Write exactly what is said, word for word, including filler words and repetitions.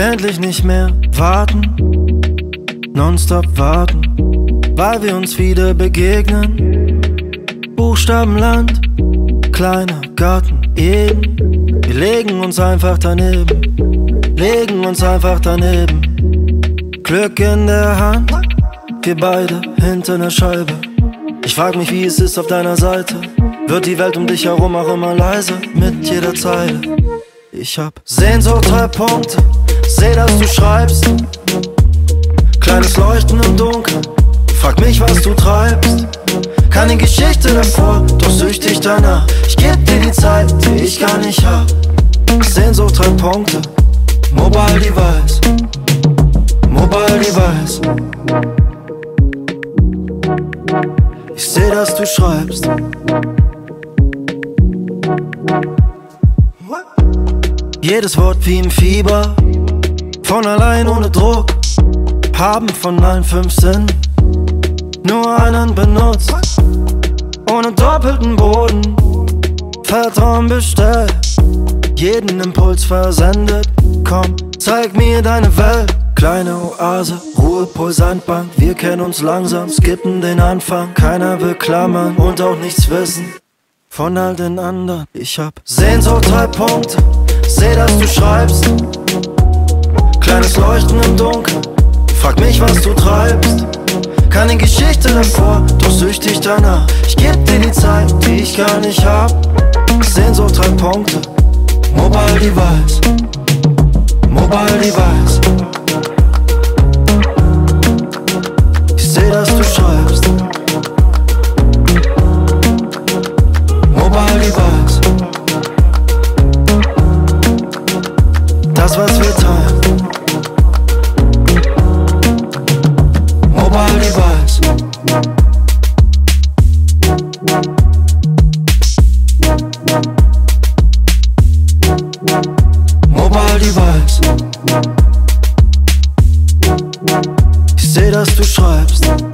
endlich nicht mehr warten, nonstop warten, weil wir uns wieder begegnen. Buchstabenland, kleiner Garten Eden. Wir legen uns einfach daneben, legen uns einfach daneben. Glück in der Hand, wir beide hinter einer Scheibe. Ich frag mich, wie es ist auf deiner Seite. Wird die Welt um dich herum auch immer leiser mit jeder Zeile? Ich hab Sehnsucht, drei Punkte, seh, dass du schreibst. Kleines Leuchten im Dunkeln, frag mich, was du treibst. Keine Geschichte davor, doch süchtig danach. Ich geb dir die Zeit, die ich gar nicht hab. Sehnsucht, drei Punkte, Mobile Device, Mobile Device. Ich seh, dass du schreibst. Jedes Wort wie im Fieber, von allein ohne Druck. Haben von allen fünf Sinnen nur einen benutzt. Ohne doppelten Boden, Vertrauen bestellt, jeden Impuls versendet. Komm, zeig mir deine Welt. Kleine Oase, Ruhepol, Sandbank. Wir kennen uns langsam, skippen den Anfang. Keiner will klammern und auch nichts wissen von all den anderen. Ich hab Sehnsucht, drei Punkte, seh, dass du schreibst. Kleines Leuchten im Dunkeln, frag mich, was du treibst. Keine Geschichte davor, doch süchtig danach. Ich geb dir die Zeit, die ich gar nicht hab. Sehnsucht, drei Punkte, Mobile Device, Mobile Device. Ich seh, dass du schreibst. Mobile Device. Das, was wir teilen. Mobile Device. Mobile Device. Ich seh, dass du schreibst.